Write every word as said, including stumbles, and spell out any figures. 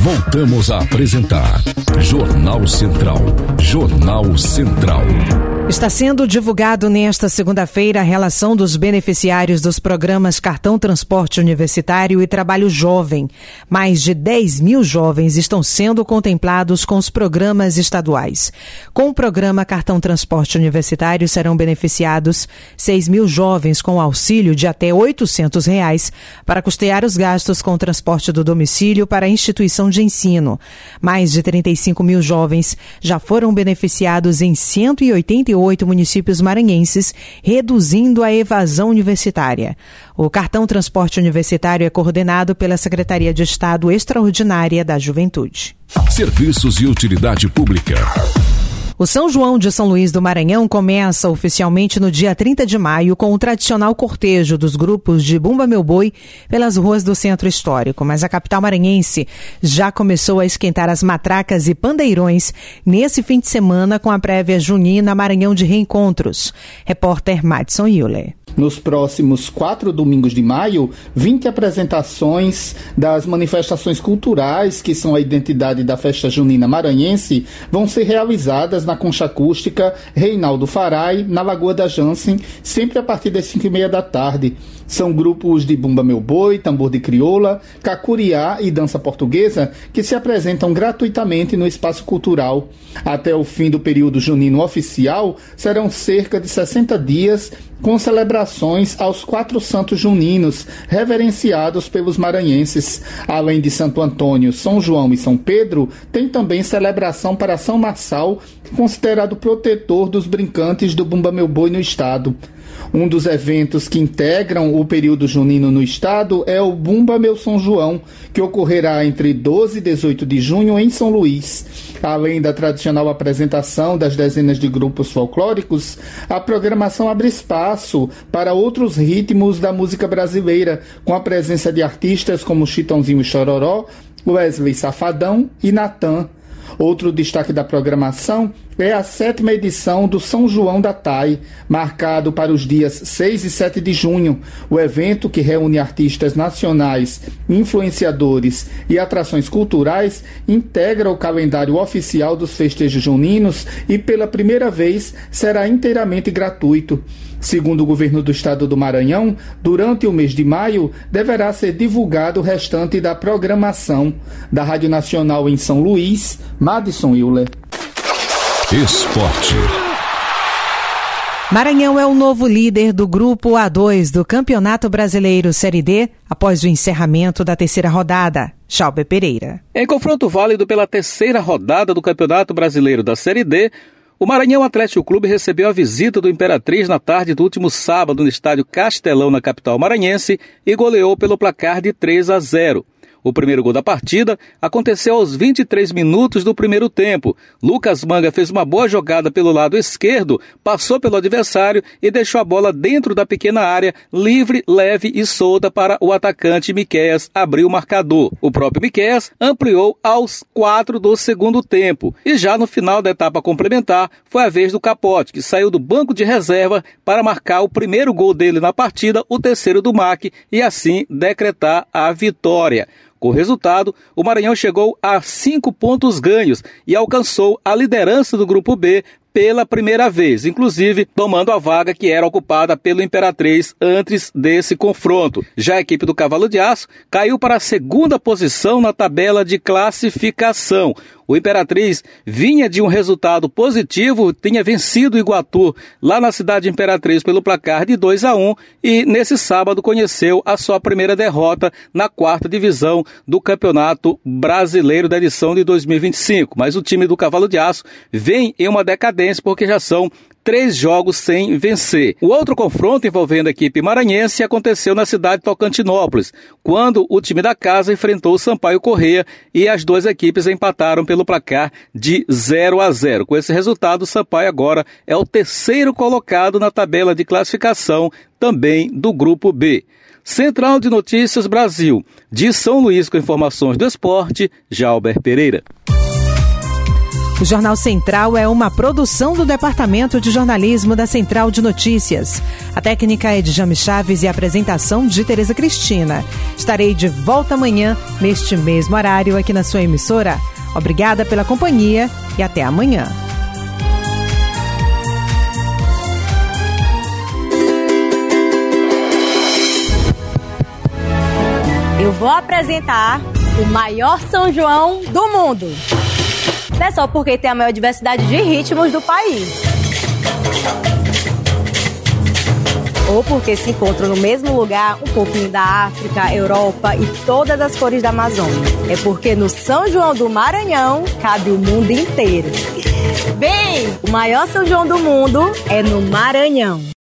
Voltamos a apresentar Jornal Central. Jornal Central. Está sendo divulgado nesta segunda-feira a relação dos beneficiários dos programas Cartão Transporte Universitário e Trabalho Jovem. Mais de dez mil jovens estão sendo contemplados com os programas estaduais. Com o programa Cartão Transporte Universitário serão beneficiados seis mil jovens com auxílio de até oitocentos reais para custear os gastos com o transporte do domicílio para a instituição de ensino. Mais de trinta e cinco mil jovens já foram beneficiados em cento e oitenta e oito municípios maranhenses, reduzindo a evasão universitária. O Cartão Transporte Universitário é coordenado pela Secretaria de Estado Extraordinária da Juventude. Serviços e utilidade pública. O São João de São Luís do Maranhão começa oficialmente no dia trinta de maio com o tradicional cortejo dos grupos de Bumba Meu Boi pelas ruas do Centro Histórico, mas a capital maranhense já começou a esquentar as matracas e pandeirões nesse fim de semana com a prévia junina Maranhão de Reencontros. Repórter Madison Euler. Nos próximos quatro domingos de maio, vinte apresentações das manifestações culturais, que são a identidade da festa junina maranhense, vão ser realizadas na Concha Acústica Reinaldo Farai, na Lagoa da Jansen, sempre a partir das cinco e meia da tarde. São grupos de Bumba Meu Boi, Tambor de Crioula, Cacuriá e Dança Portuguesa que se apresentam gratuitamente no espaço cultural. Até o fim do período junino oficial, serão cerca de sessenta dias com celebrações aos quatro santos juninos, reverenciados pelos maranhenses. Além de Santo Antônio, São João e São Pedro, tem também celebração para São Marçal, considerado protetor dos brincantes do Bumba Meu Boi no estado. Um dos eventos que integram o período junino no estado é o Bumba Meu São João, que ocorrerá entre doze e dezoito de junho em São Luís. Além da tradicional apresentação das dezenas de grupos folclóricos, a programação abre espaço para outros ritmos da música brasileira, com a presença de artistas como Chitãozinho e Chororó, Wesley Safadão e Natan. Outro destaque da programação é a sétima edição do São João da T A I, marcado para os dias seis e sete de junho. O evento, que reúne artistas nacionais, influenciadores e atrações culturais, integra o calendário oficial dos festejos juninos e, pela primeira vez, será inteiramente gratuito. Segundo o governo do estado do Maranhão, durante o mês de maio, deverá ser divulgado o restante da programação. Da Rádio Nacional em São Luís, Madison Euler. Esporte. Maranhão é o novo líder do Grupo A dois do Campeonato Brasileiro Série D após o encerramento da terceira rodada. Chalber Pereira. Em confronto válido pela terceira rodada do Campeonato Brasileiro da Série D, o Maranhão Atlético Clube recebeu a visita do Imperatriz na tarde do último sábado no estádio Castelão, na capital maranhense, e goleou pelo placar de três a zero. O primeiro gol da partida aconteceu aos vinte e três minutos do primeiro tempo. Lucas Manga fez uma boa jogada pelo lado esquerdo, passou pelo adversário e deixou a bola dentro da pequena área, livre, leve e solta para o atacante Miqueias abrir o marcador. O próprio Miqueias ampliou aos quatro do segundo tempo. E já no final da etapa complementar, foi a vez do Capote, que saiu do banco de reserva para marcar o primeiro gol dele na partida, o terceiro do M A C, e assim decretar a vitória. Com o resultado, o Maranhão chegou a cinco pontos ganhos e alcançou a liderança do Grupo B pela primeira vez, inclusive tomando a vaga que era ocupada pelo Imperatriz antes desse confronto. Já a equipe do Cavalo de Aço caiu para a segunda posição na tabela de classificação. O Imperatriz vinha de um resultado positivo, tinha vencido o Iguatu lá na cidade de Imperatriz pelo placar de dois a um e nesse sábado conheceu a sua primeira derrota na quarta divisão do Campeonato Brasileiro da edição de dois mil e vinte e cinco. Mas o time do Cavalo de Aço vem em uma decadência porque já são três jogos sem vencer. O outro confronto envolvendo a equipe maranhense aconteceu na cidade de Tocantinópolis, quando o time da casa enfrentou o Sampaio Corrêa e as duas equipes empataram pelo placar de zero a zero. Com esse resultado, o Sampaio agora é o terceiro colocado na tabela de classificação também do Grupo B. Central de Notícias Brasil, de São Luís com informações do esporte, Jalber Pereira. O Jornal Central é uma produção do Departamento de Jornalismo da Central de Notícias. A técnica é de Jame Chaves e a apresentação de Tereza Cristina. Estarei de volta amanhã, neste mesmo horário, aqui na sua emissora. Obrigada pela companhia e até amanhã. Eu vou apresentar o maior São João do mundo. Não é só porque tem a maior diversidade de ritmos do país, ou porque se encontram no mesmo lugar um pouquinho da África, Europa e todas as cores da Amazônia. É porque no São João do Maranhão cabe o mundo inteiro. Bem, o maior São João do mundo é no Maranhão.